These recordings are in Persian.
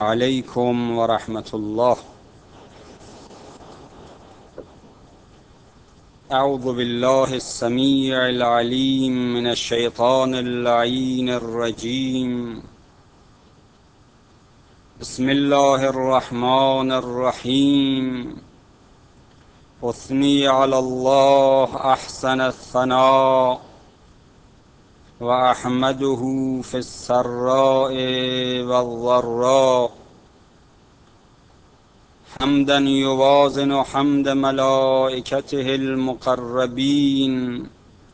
عليكم ورحمة الله. أعوذ بالله السميع العليم من الشيطان اللعين الرجيم. بسم الله الرحمن الرحيم. أثني على الله أحسن الثناء وأحمده في السراء والضراء حمدا يوازن حمد ملائكته المقربين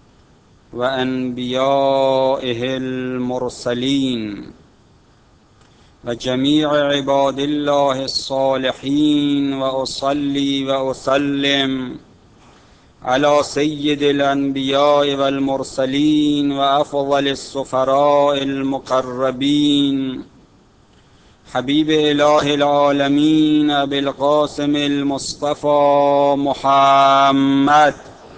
وأنبيائه المرسلين وجميع عباد الله الصالحين، وأصلي وأسلم على سيد الأنبياء والمرسلين وأفضل السفراء المقربين حبيب إله العالمين أبي القاسم المصطفى محمد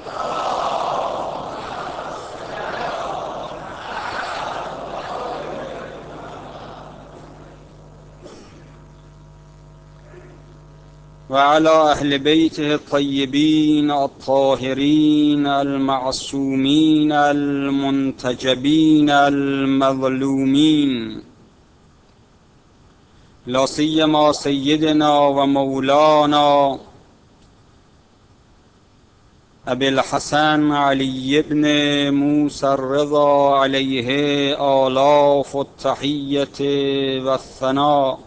وعلى أهل بيته الطيبين الطاهرين المعصومين المنتجبين المظلومين، لا سيما سيدنا ومولانا أبي الحسن علي بن موسى الرضا عليه آلاف التحية والثناء،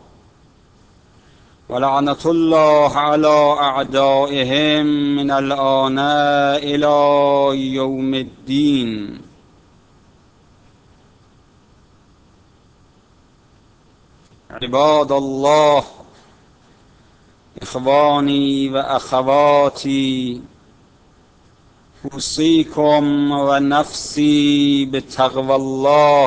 ولعنة الله على أعدائهم من الآن إلى يوم الدين. عباد الله، إخواني وأخواتي، أوصيكم ونفسي بتقوى الله.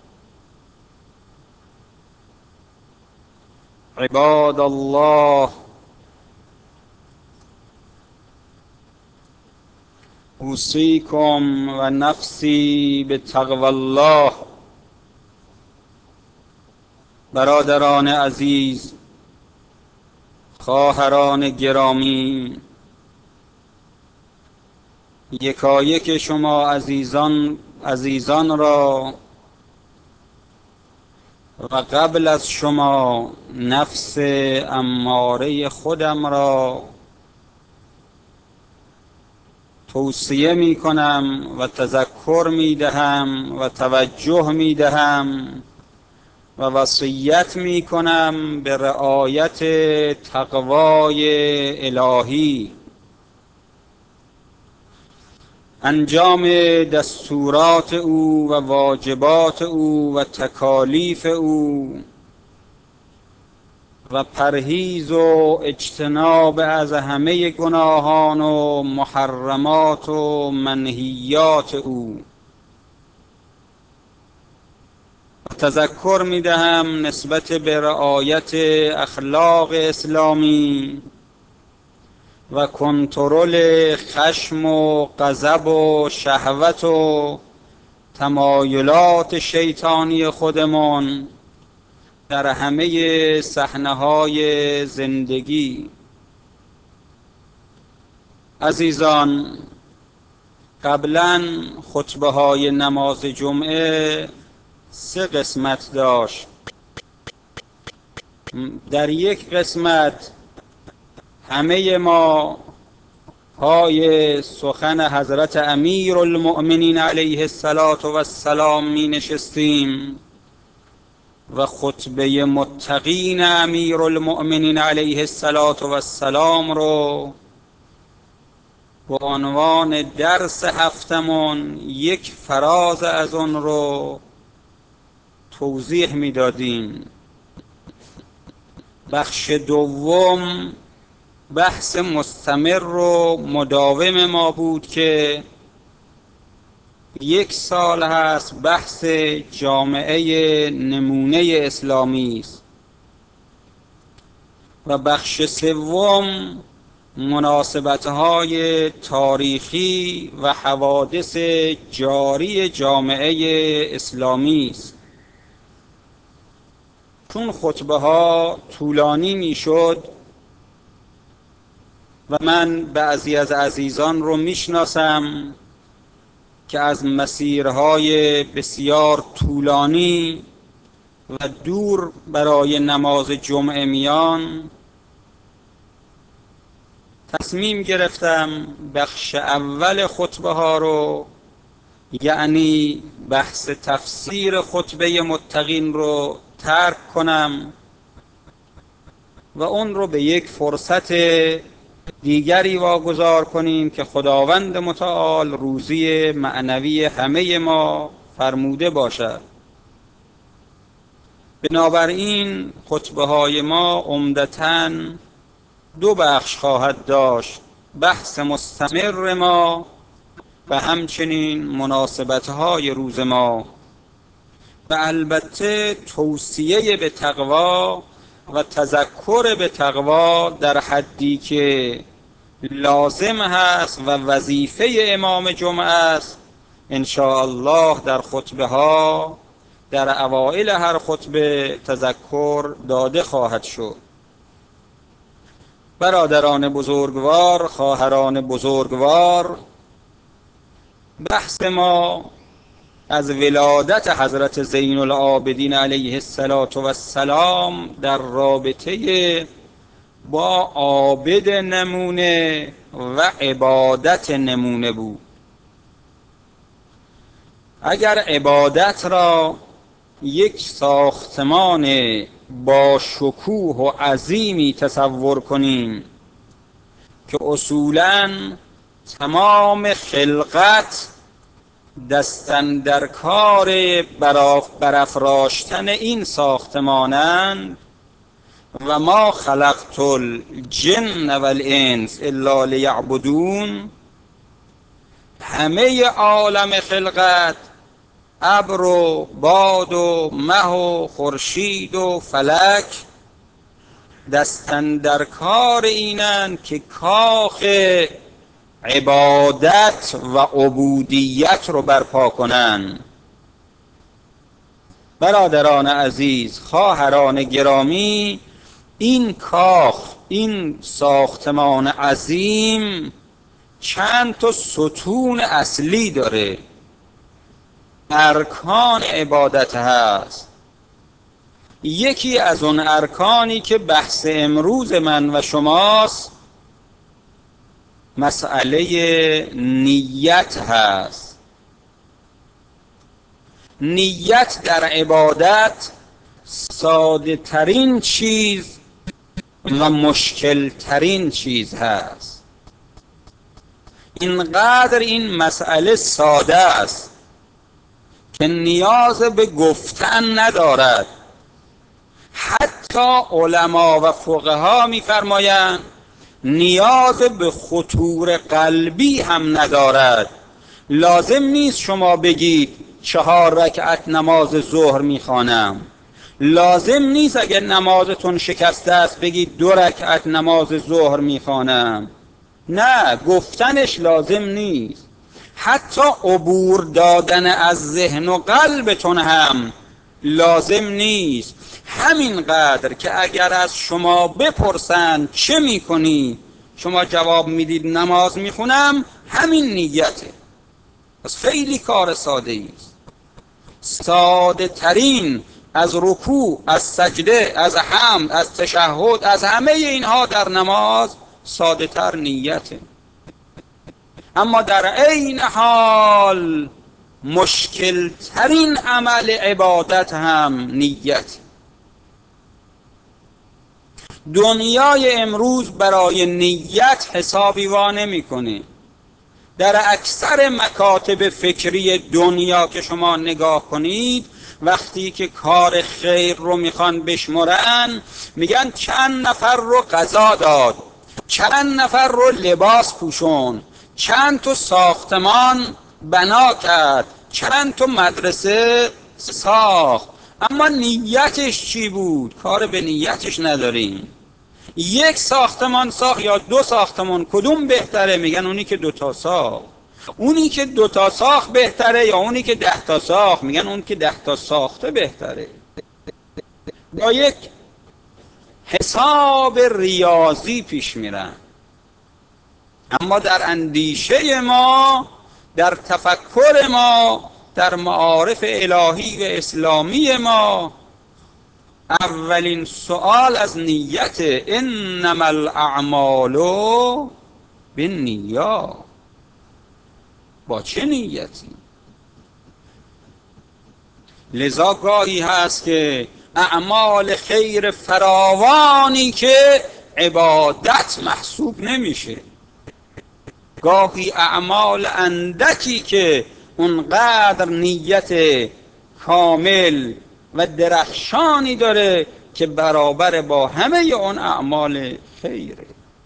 عباد الله، أوصيكم ونفسي بتقوى الله. برادران عزیز، خواهران گرامی، یکایک شما عزیزان را و قبل از شما نفس اماره خودم را توصیه می کنم و تذکر می دهم و توجه می دهم و وصیت می کنم به رعایت تقوای الهی، انجام دستورات او و واجبات او و تکالیف او و پرهیز و اجتناب از همه گناهان و محرمات و منهیات او. و تذکر می دهم نسبت به رعایت اخلاق اسلامی و کنترل خشم و غضب و شهوت و تمایلات شیطانی خودمان در همه صحنه‌های زندگی. عزیزان، قبلا خطبه‌های نماز جمعه 3 قسمت داشت. در یک قسمت همه ما پای سخن حضرت امیر المؤمنین علیه السلام می نشستیم و خطبه متقین امیر المؤمنین علیه السلام رو با عنوان درس هفتمون، یک فراز از اون رو توضیح می دادیم. بخش دوم بحث مستمر و مداوم ما بود که 1 سال هست بحث جامعه نمونه اسلامی است. و بخش سوم مناسبت‌های تاریخی و حوادث جاری جامعه اسلامی است. چون خطبه ها طولانی میشد و من بعضی از عزیزان رو میشناسم که از مسیرهای بسیار طولانی و دور برای نماز جمعه میان، تصمیم گرفتم بخش اول خطبه ها رو، یعنی بحث تفسیر خطبه متقین رو ترک کنم و اون رو به یک فرصت دیگری واگذار کنیم که خداوند متعال روزی معنوی همه ما فرموده باشد. بنابراین خطبه های ما عمدتاً دو بخش خواهد داشت: بحث مستمر ما و همچنین مناسبت‌های روز ما و البته توصیه به تقوا و تذکر به تقوا در حدی که لازم هست و وظیفه امام جمعه است. ان شاء الله در خطبه ها در اوائل هر خطبه تذکر داده خواهد شد. برادران بزرگوار، خواهران بزرگوار، بحث ما از ولادت حضرت زین العابدین علیه السلام در رابطه با عابد نمونه و عبادت نمونه بود. اگر عبادت را یک ساختمان با شکوه و عظیمی تصور کنیم که اصولاً تمام خلقت دستن در کار برافراشتن این ساختمانند و ما خلقت الجن والانس الا لیعبدون، همه عالم خلقت، ابر و باد و مه و خورشید و فلک، دستن در کار اینند که کاخ عبادت و عبودیت رو برپا کنن. برادران عزیز، خواهران گرامی، این کاخ، این ساختمان عظیم چند تا ستون اصلی داره، ارکان عبادت هست. یکی از اون ارکانی که بحث امروز من و شماست مسئله نیت هست. نیت در عبادت ساده ترین چیز و مشکل ترین چیز هست. اینقدر این مسئله ساده است که نیاز به گفتن ندارد. حتی علما و فقها می‌فرمایند نیاز به خطور قلبی هم ندارد. لازم نیست شما بگید 4 رکعت نماز ظهر میخوانم، لازم نیست اگر نمازتون شکسته است بگید 2 رکعت نماز ظهر میخوانم. نه، گفتنش لازم نیست. حتی عبور دادن از ذهن و قلبتون هم لازم نیست. همینقدر که اگر از شما بپرسند چه میکنی، شما جواب میدید نماز میخونم، همین نیته. پس خیلی کار ساده است. ساده ترین از رکوع، از سجده، از حمد، از تشهد، از همه اینها در نماز ساده تر نیته. اما در عین حال مشکل ترین عمل عبادت هم نیت. دنیای امروز برای نیت حسابی وا نمی‌کنه. در اکثر مکاتب فکری دنیا که شما نگاه کنید، وقتی که کار خیر رو میخوان بشمرن میگن چند نفر رو غذا داد، چند نفر رو لباس پوشون، چند تا ساختمان بنا کرد، چند تا مدرسه ساخت. اما نیتش چی بود؟ کار به نیتش نداریم. یک ساختمان ساخت یا 2 ساختمان، کدوم بهتره؟ میگن اونی که 2 تا ساخت. اونی که 2 تا ساخت بهتره یا اونی که 10 تا ساخت؟ میگن اون که 10 تا ساخته بهتره. با یک حساب ریاضی پیش میرن. اما در اندیشه ما، در تفکر ما، در معارف الهی و اسلامی ما، اولین سوال از نیت، انما الاعمال بالنیات. با چه نیتی؟ لذا گاهی هست که اعمال خیر فراوانی که عبادت محسوب نمیشه، گاهی اعمال اندکی که اونقدر نیت کامل و درخشانی داره که برابر با همه اون اعمال خیره.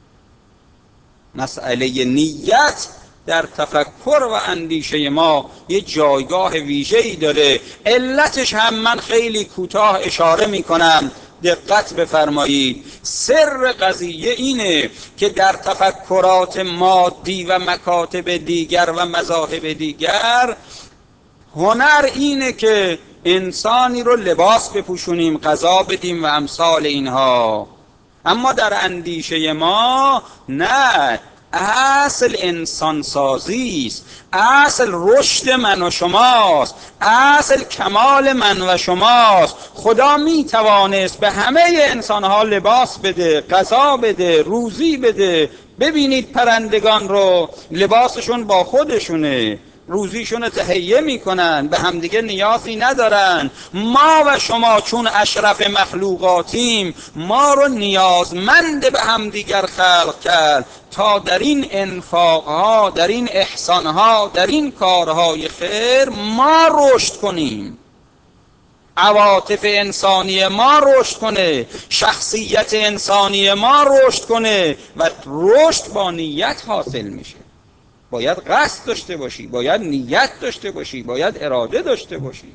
مسئله نیت در تفکر و اندیشه ما یه جایگاه ویژه‌ای داره. علتش هم من خیلی کوتاه اشاره میکنم، دقت بفرمایید. سر قضیه اینه که در تفکرات مادی و مکاتب دیگر و مذاهب دیگر، هنر اینه که انسانی رو لباس بپوشونیم، غذا بدیم و امثال اینها. اما در اندیشه ما نه، اصل انسان سازی است، اصل رشد من و شماست، اصل کمال من و شماست. خدا می توانست به همه انسانها لباس بده، غذا بده، روزی بده. ببینید پرندگان رو، لباسشون با خودشونه، روزیشون رو تهیه میکنن، به همدیگه نیازی ندارن. ما و شما چون اشرف مخلوقاتیم، ما رو نیازمند به همدیگر خلق کرد تا در این انفاقها، در این احسانها، در این کارهای خیر ما رشد کنیم، عواطف انسانی ما رشد کنه، شخصیت انسانی ما رشد کنه. و رشد با نیت حاصل میشه. باید قصد داشته باشی، باید نیت داشته باشی، باید اراده داشته باشی.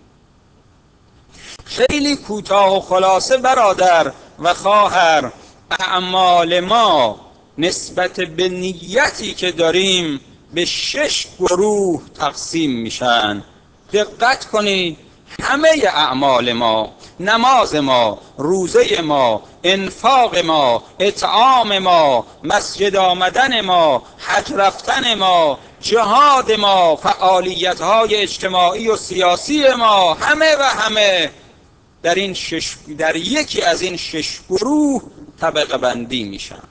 خیلی کوتاه و خلاصه برادر و خواهر، اعمال ما نسبت به نیتی که داریم به 6 گروه تقسیم میشن. دقت کنید، همه اعمال ما، نماز ما، روزه ما، انفاق ما، اطعام ما، مسجد آمدن ما، حج رفتن ما، جهاد ما، فعالیت های اجتماعی و سیاسی ما، همه و همه در یکی از این 6 گروه طبقه بندی میشن.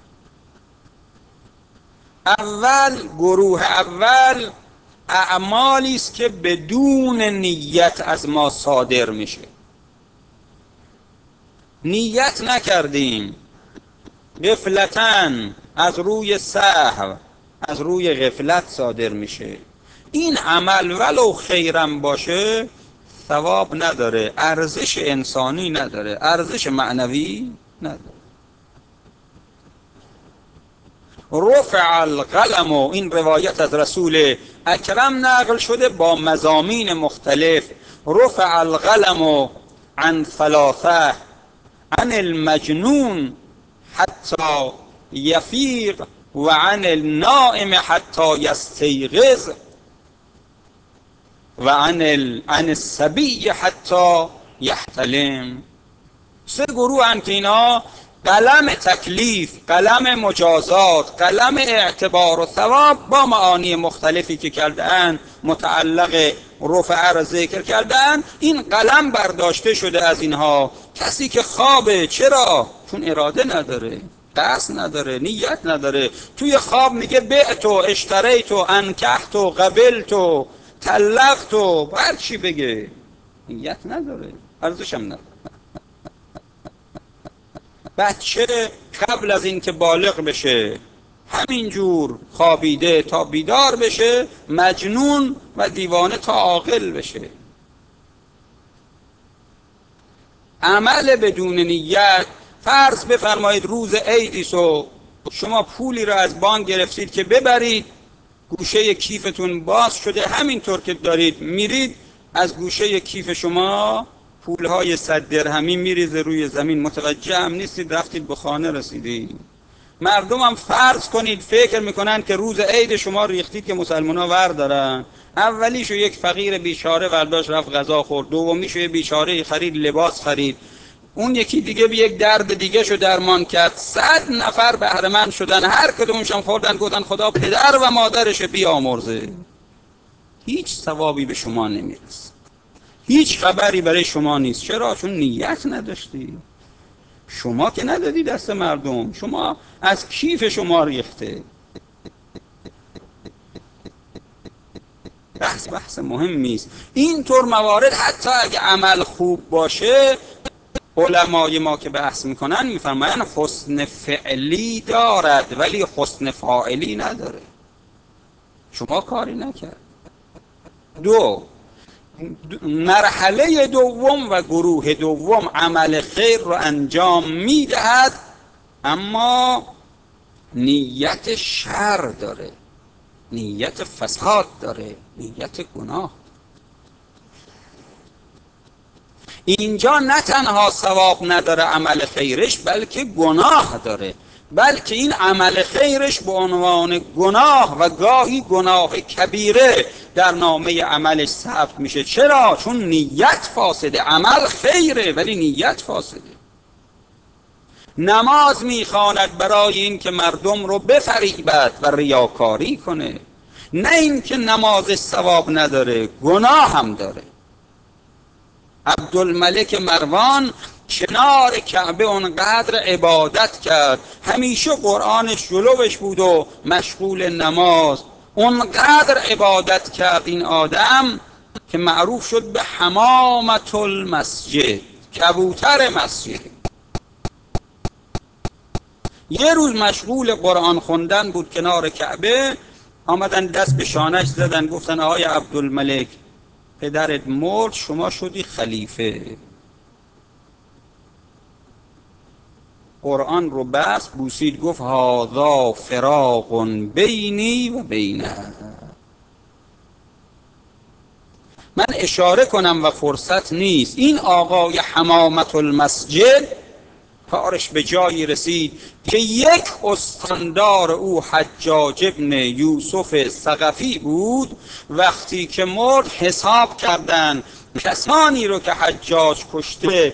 گروه اول اعمالی است که بدون نیت از ما صادر میشه. نیت نکردیم، غفلتاً، از روی سهو، از روی غفلت صادر میشه. این عمل ولو خیرم باشه ثواب نداره، ارزش انسانی نداره، ارزش معنوی نداره. رفع القلم، این روایت از رسول اکرم نقل شده با مضامین مختلف. رفع القلم عن 3، عن المجنون حتی یفیق و عن النائم حتی یستیقظ و عن الصبی حتی یحتلم. 3 گروه هم که اینا قلم تکلیف، قلم مجازات، قلم اعتبار و ثواب با معانی مختلفی که کردن متعلق رفع را ذکر کردن، این قلم برداشته شده از اینها. کسی که خوابه، چرا؟ چون اراده نداره، قصد نداره، نیت نداره. توی خواب میگه بعتو، اشتریتو، انکحتو، قبلتو، طلقتو، هر چی بگه، نیت نداره، ارزشم نداره. بچه قبل از اینکه بالغ بشه همینجور خوابیده تا بیدار بشه، مجنون و دیوانه تا عاقل بشه. عمل بدون نیت، فرض بفرمایید روز عیدیسو شما پولی را از بانک گرفتید که ببرید، گوشه کیفتون باز شده، همینطور که دارید میرید از گوشه کیف شما پولهای 100 درهمی میریزه روی زمین، متوجه هم نیستید، رفتید به خانه رسیدید. مردم هم فرض کنید فکر میکنن که روز عید شما ریختید که مسلمان ها ور دارن. اولیشو یک فقیر بیچاره برداشت رفت غذا خورد، دومیشو یک بیچاره خرید لباس خرید، اون یکی دیگه به یک درد دیگه شو درمان کرد. 100 نفر بهره مند شدن، هر کدومشون خوردن گفتن خدا پدر و مادرش بیامرزه. هیچ ثوابی به شما نمیرسه، هیچ خبری برای شما نیست. چرا؟ چون نیت نداشتی. شما که ندادی دست مردم، شما از کیف شما ریخته. بحث مهمی است. اینطور موارد حتی اگه عمل خوب باشه، علمای ما که بحث میکنن میفرماین حسن فعلی دارد ولی حسن فاعلی نداره. شما کاری نکرد. مرحله دوم و گروه دوم عمل خیر رو انجام میدهد، اما نیت شر داره، نیت فساد داره، نیت گناه. اینجا نه تنها ثواب نداره عمل خیرش، بلکه گناه داره. بلکه این عمل خیرش به عنوان گناه و گاهی گناه کبیره در نامه عملش ثبت میشه. چرا؟ چون نیت فاسده. عمل خیره ولی نیت فاسده. نماز میخواند برای این که مردم رو بفریبد و ریاکاری کنه، نه این که نمازش ثواب نداره، گناه هم داره. عبدالملک مروان کنار کعبه اونقدر عبادت کرد، همیشه قرآنش جلوش بود و مشغول نماز. اونقدر عبادت کرد این آدم که معروف شد به حمامة المسجد، کبوتر مسجد. یه روز مشغول قرآن خوندن بود کنار کعبه، آمدن دست به شانش زدن، گفتن آقای عبدالملک پدرت مرد، شما شدی خلیفه. قرآن رو بس بوسید، گفت هذا فراق بینی و بینه. من اشاره کنم و فرصت نیست. این آقای حمامة المسجد کارش به جایی رسید که یک استاندار او حجاج ابن یوسف ثقفی بود. وقتی که مرد حساب کردن کسانی رو که حجاج کشته،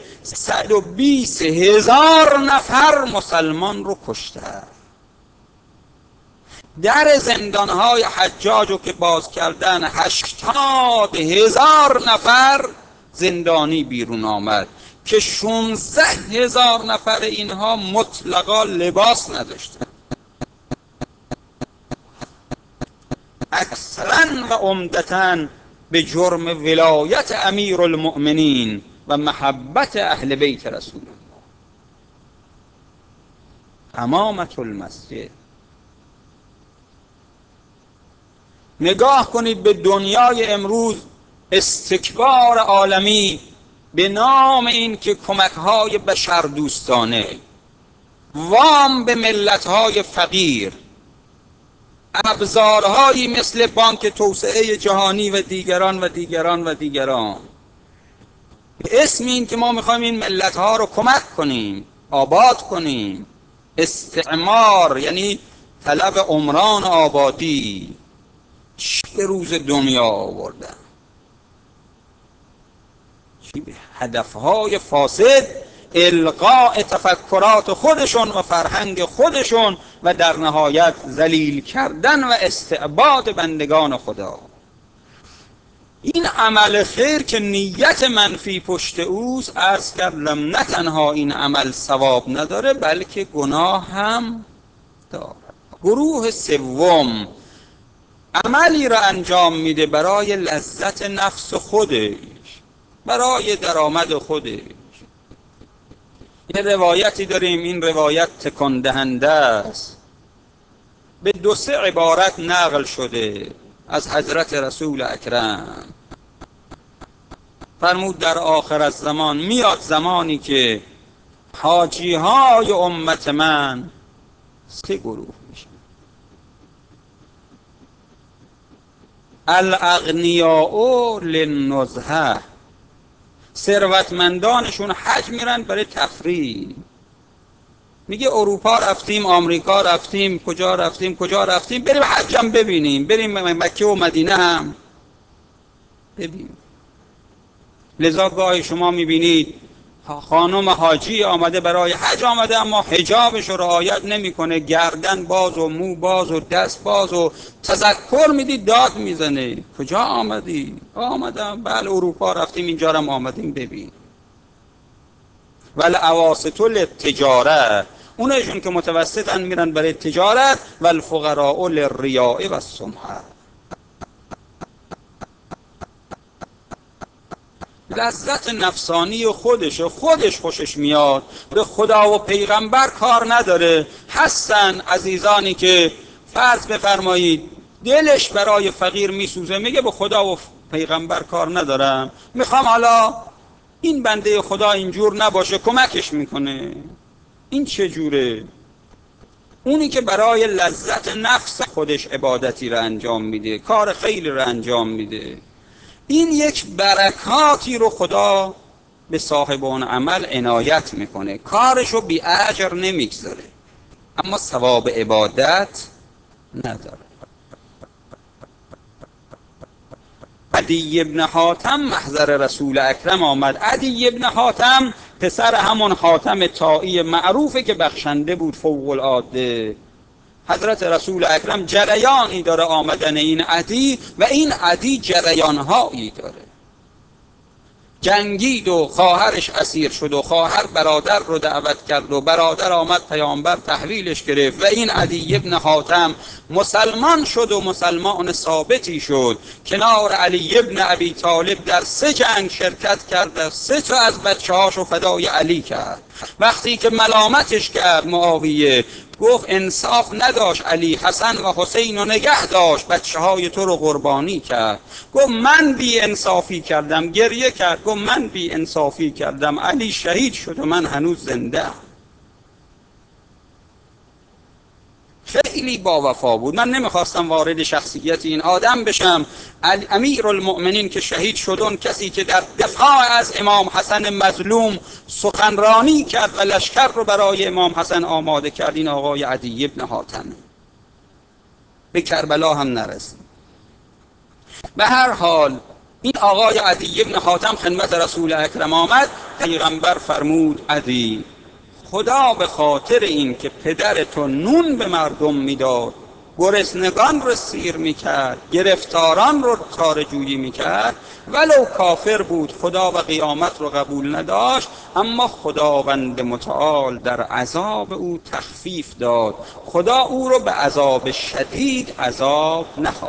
120,000 نفر مسلمان رو کشته. در زندانهای حجاج رو که باز کردن 80,000 نفر زندانی بیرون آمد که 16,000 نفر اینها مطلقا لباس نداشتن. اکثرا و عمدتاً به جرم ولایت امیر المؤمنین و محبت اهل بیت رسول الله. حمامة المسجد. نگاه کنید به دنیای امروز، استکبار عالمی به نام این که کمک‌های بشردوستانه، وام به ملت‌های فقیر، ابزارهایی مثل بانک توسعه جهانی و دیگران و دیگران و دیگران، به اسم این که ما میخوایم این ملت‌ها رو کمک کنیم، آباد کنیم. استعمار یعنی طلب عمران آبادی. چی به روز دنیا آوردن؟ چی به هدفهای فاسد، القاء تفکرات خودشون و فرهنگ خودشون و در نهایت ذلیل کردن و استعباد بندگان خدا. این عمل خیر که نیت منفی پشت اوست، عرض کردم نه تنها این عمل ثواب نداره بلکه گناه هم داره. گروه سوم عملی را انجام میده برای لذت نفس خودش، برای درآمد خودش. یه روایتی داریم، این روایت تکان دهنده است، به 2-3 عبارت نقل شده از حضرت رسول اکرم. فرمود در آخر الزمان میاد زمانی که حاجی های امت من 3 گروه میشن. الاغنیاء للنزهه، ثروتمندانشون حج میرن برای تفریح. میگه اروپا رفتیم، آمریکا رفتیم، کجا رفتیم بریم حجم ببینیم، بریم مکه و مدینه هم ببینیم. لذا گاهی شما میبینید خانم حاجی آمده برای حج آمده، اما حجابش رو رعایت نمیکنه، گردن باز و مو باز و دست باز و تذکر میدی داد میزنه. کجا آمدی؟ آمدم بله اروپا رفتیم، اینجا هم آمدیم ببین. ولی اواسط للتجاره، اونشون که متوسطن میرن برای تجارت. و الفقراء للریاء و السمعه، لذت نفسانی خودش خوشش میاد، به خدا و پیغمبر کار نداره. هستن عزیزانی که فرض بفرمایید دلش برای فقیر میسوزه، میگه به خدا و پیغمبر کار ندارم، میخوام حالا این بنده خدا اینجور نباشه کمکش میکنه. این چجوره؟ اونی که برای لذت نفس خودش عبادتی رو انجام میده، کار خیلی رو انجام میده، این یک برکاتی رو خدا به صاحبان عمل عنایت میکنه، کارشو بی اجر نمیگذاره، اما ثواب عبادت نداره. عدی ابن حاتم محضر رسول اکرم آمد. عدی ابن حاتم پسر همون حاتم طائی معروفه که بخشنده بود فوق العاده. حضرت رسول اکرم جریانی داره آمدن این عدی، و این عدی جریانهایی داره. جنگید و خواهرش اسیر شد و خواهر برادر رو دعوت کرد و برادر آمد پیامبر تحویلش گرفت و این عدی ابن حاتم مسلمان شد و مسلمان ثابتی شد. کنار علی ابن ابی طالب در 3 جنگ شرکت کرد، 3 تا از بچه‌هاشو فدای علی کرد. وقتی که ملامتش کرد معاویه، گفت انصاف نداشت علی، حسن و حسین رو نگه داشت، بچه های تو رو قربانی کرد. گفت من بی انصافی کردم، گریه کرد، گفت من بی انصافی کردم، علی شهید شد و من هنوز زنده. خیلی با وفا بود. من نمیخواستم وارد شخصیت این آدم بشم. امیر المؤمنین که شهید شد، اون کسی که در دفاع از امام حسن مظلوم سخنرانی کرد و لشکر رو برای امام حسن آماده کرد، این آقای عدی ابن حاتم. به کربلا هم نرسید. به هر حال این آقای عدی ابن حاتم خدمت رسول اکرم آمد. پیغمبر فرمود عدی، خدا به خاطر این که پدر تو نون به مردم میداد، گرسنگان رو سیر میکرد، گرفتاران رو چاره‌جویی میکرد، ولو کافر بود خدا و قیامت رو قبول نداشت، اما خداوند متعال در عذاب او تخفیف داد، خدا او رو به عذاب شدید عذاب نخواهد.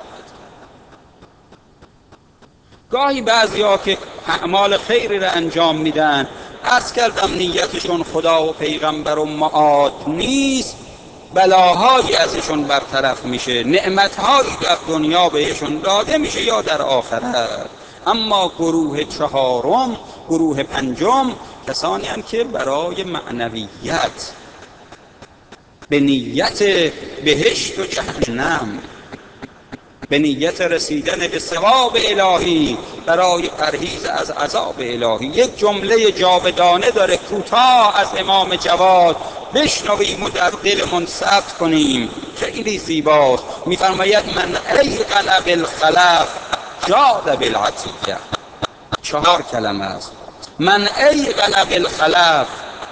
گاهی بعضیا که اعمال خیری را انجام میدن، عرض کردم نیتشون خدا و پیغمبر و معاد نیست، بلاهایی ازشون برطرف میشه، نعمتهایی در دنیا بهشون داده میشه یا در آخرت. اما گروه چهارم، گروه پنجم، کسانی هستند که برای معنویت، به نیت بهشت و جهنم، به نیت رسیدن به ثواب الهی، برای پرهیز از عذاب الهی. یک جمله جاودانه داره کوتاه از امام جواد، بشنویم و در دلمون ثبت کنیم، خیلی زیباست. میفرماید من ایقن بالخلف جاد بالعطیه. 4 کلمه است. من ایقن بالخلف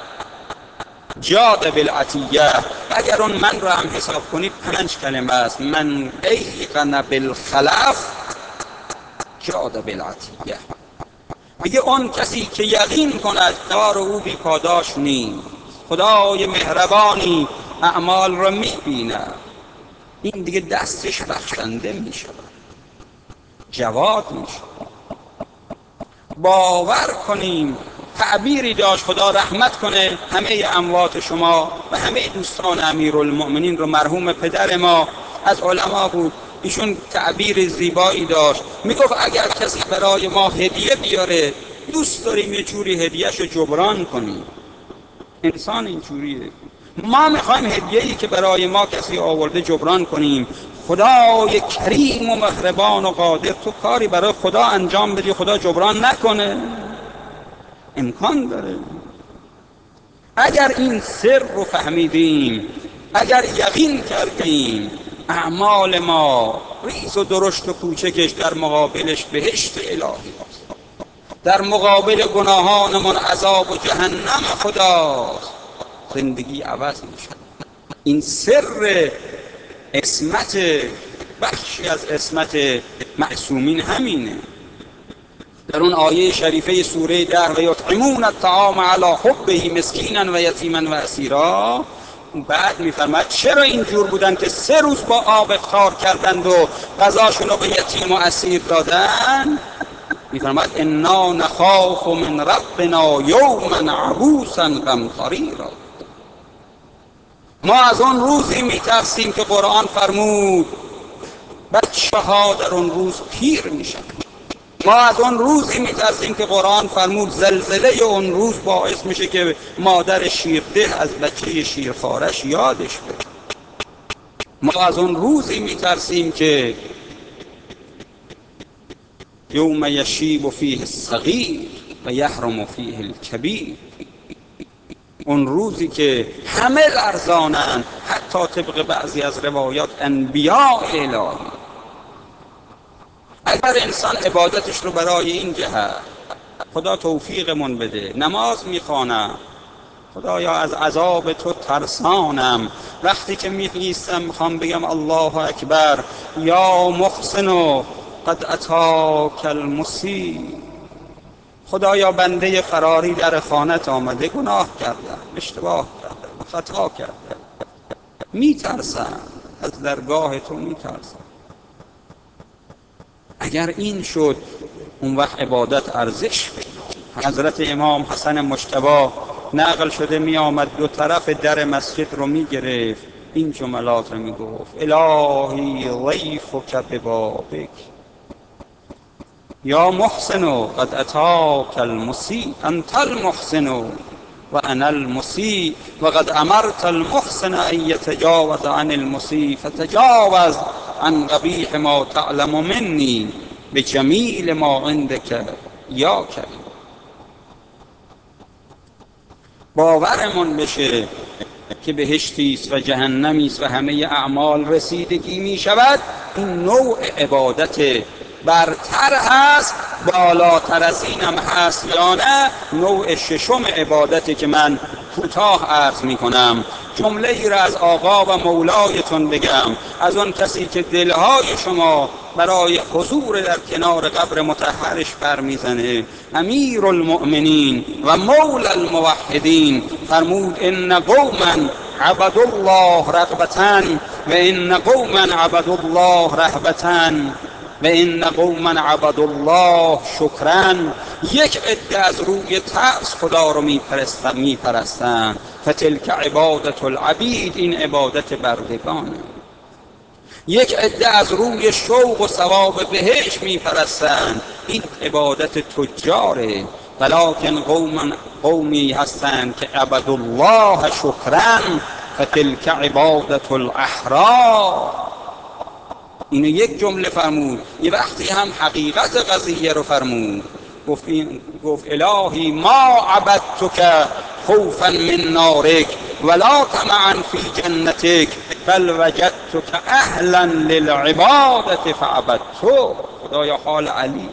جاد بالعطیه. اگر اون من رو هم حساب کنید 5 کلمه است. من ایقن بالخلف جاد بالعطیه. میگه اون کسی که یقین کند کار او بی پاداش نیست، خدای مهربانی اعمال رو میبیند، این دیگه دستش بخشنده میشه، جواد میشه. باور کنیم تعبیری داشت، خدا رحمت کنه همه اموات شما و همه دوستان امیرالمؤمنین رو، مرحوم پدر ما از علما بود، ایشون تعبیر زیبایی داشت، میگفت اگر کسی برای ما هدیه بیاره دوست داریم یه جوری هدیهش رو جبران کنیم. انسان اینجوریه، ما میخوایم هدیه‌ای که برای ما کسی آورده جبران کنیم. خدای کریم و مهربان و قادر، تو کاری برای خدا انجام بدی خدا جبران نکنه؟ امکان داره. اگر این سر رو فهمیدیم، اگر یقین کردیم، اعمال ما ریز و درشت و کوچکش در مقابلش بهشت الهی است. در مقابل گناهانمان عذاب و جهنم خداست، زندگی عوض میشه. این سر عصمت، بخشی از عصمت معصومین همینه. در اون آیه شریفه سوره ده و یطعمون الطعام علی حبه مسکینا و یتیما و اسیرا، بعد میفرماد چرا اینجور بودن که 3 روز با آب افطار کردند و غذاشون رو به یتیم و اسیر دادن. میفرماد انا نخاف من ربنا یوما عبوسا قمطریرا. ما از اون روزی میترسیم که قرآن فرمود بچه ها در اون روز پیر میشن. ما از اون روزی میترسیم که قرآن فرمود زلزله اون روز باعث میشه که مادر شیرده از بچه شیرخوارش یادش بره. ما از اون روزی میترسیم که یوم یشیب فیه الصغیر و یحرم فیه الکبیر، اون روزی که همه لرزانند، حتی طبق بعضی از روایات انبیاء الهی. اگر انسان عبادتش رو برای این جهت خدا توفیقمون بده، نماز میخوانم خدایا از عذاب تو ترسانم، وقتی که میخیستم میخوام بگم الله اکبر یا محسن قد اتاک المسیء، خدایا بنده فراری در خانت آمده، گناه کردم، اشتباه کردم، خطا کردم، میترسم از درگاه تو، میترسم. اگر این شد اون وقت عبادت ارزش. حضرت امام حسن مجتبی نقل شده می آمد 2 طرف در مسجد رو می گرفت، این جملات رو می گفت الهی ضیفک ببابک یا محسن قد اتاک المسیء انت المحسن و انا المسیء و قد امرت المحسن ان یتجاوز عن المسیء فتجاوز عن قبیح ما تعلم منی بجمیل ما عندک یا کریم. باورمون بشه که بهشتی است و جهنمی است و همه اعمال رسیدگی می شود، این نوع عبادت برتر هست، بالاتر از این هم هست یا نه؟ نوع 6م عبادتی که من کوتاه عرض می کنم، جمله ای را از آقا و مولایتون بگم، از اون کسی که دلهای شما برای حضور در کنار قبر مطهرش پر میزنه، امیر المؤمنین و مولا الموحدین فرمود ان قوما عبدوا الله رغبة و ان قوما عبدوا الله رهبة و ان قوما عبدوا الله شکرا. یک عده از روی ترس خدا رو میپرستن، فتلک عبادت العبید، این عبادت بردگانه. یک عده از روی شوق و ثواب بهشت میپرستند، این عبادت تجاره. ولکن قومی هستند که عبد الله شکرا فتلک عبادت الاحرار. اینو یک جمله فرمود. یه وقتی هم حقیقت قضیه رو فرمود، گفت الهی ما عبدتک خوفا من نارک ولا طمعا فی جنتک بل وجدتک اهلا للعبادة فعبدتک. خدایا حال علی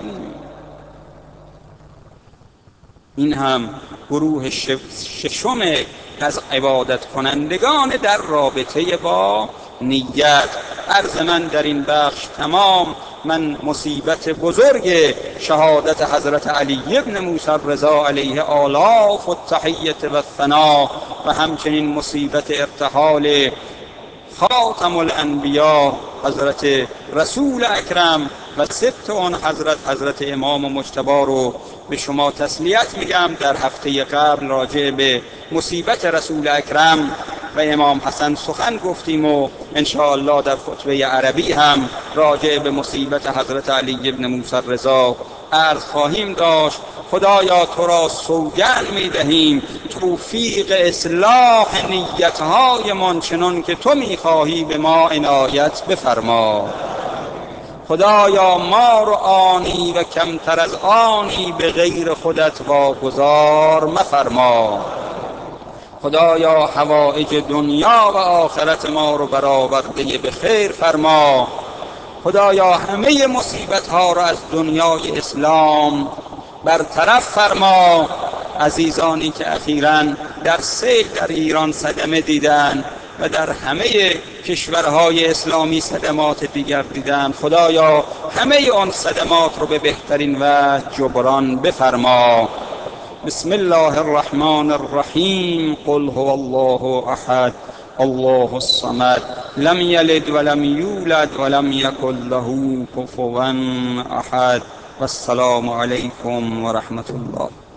این هم گروه 6م از عبادت کنندگان در رابطه با نیت. عرض من در این بخش تمام. من مصیبت بزرگ شهادت حضرت علی ابن موسی الرضا علیه آلاف التحیة و الثنا و همچنین مصیبت ارتحال خاتم الانبیا حضرت رسول اکرم و سبط اون حضرت امام مجتبی رو به شما تسلیت میگم. در هفته قبل راجع به مصیبت رسول اکرم و امام حسن سخن گفتیم و انشاءالله در خطبه عربی هم راجع به مصیبت حضرت علی ابن موسی الرضا عرض خواهیم داشت. خدایا تو را سوگند می‌دهیم توفیق اصلاح نیت‌های من چنان که تو می‌خواهی به ما عنایت بفرما. خدایا ما رو آنی و کمتر از آنی به غیر خودت واگذار مفرما. خدایا حوائج دنیا و آخرت ما رو برآورده به خیر فرما. خدایا همه مصیبت ها را از دنیای اسلام برطرف فرما. عزیزانی که اخیراً در سیل در ایران صدمه دیدن و در همه کشورهای اسلامی صدمات دیگر دیدن، خدایا همه آن صدمات رو به بهترین وجه جبران بفرما. بسم الله الرحمن الرحیم. قل هو الله احد الله الصمد لم یلد ولم یولد ولم یکن له کفوا احد. والسلام علیکم و رحمت الله.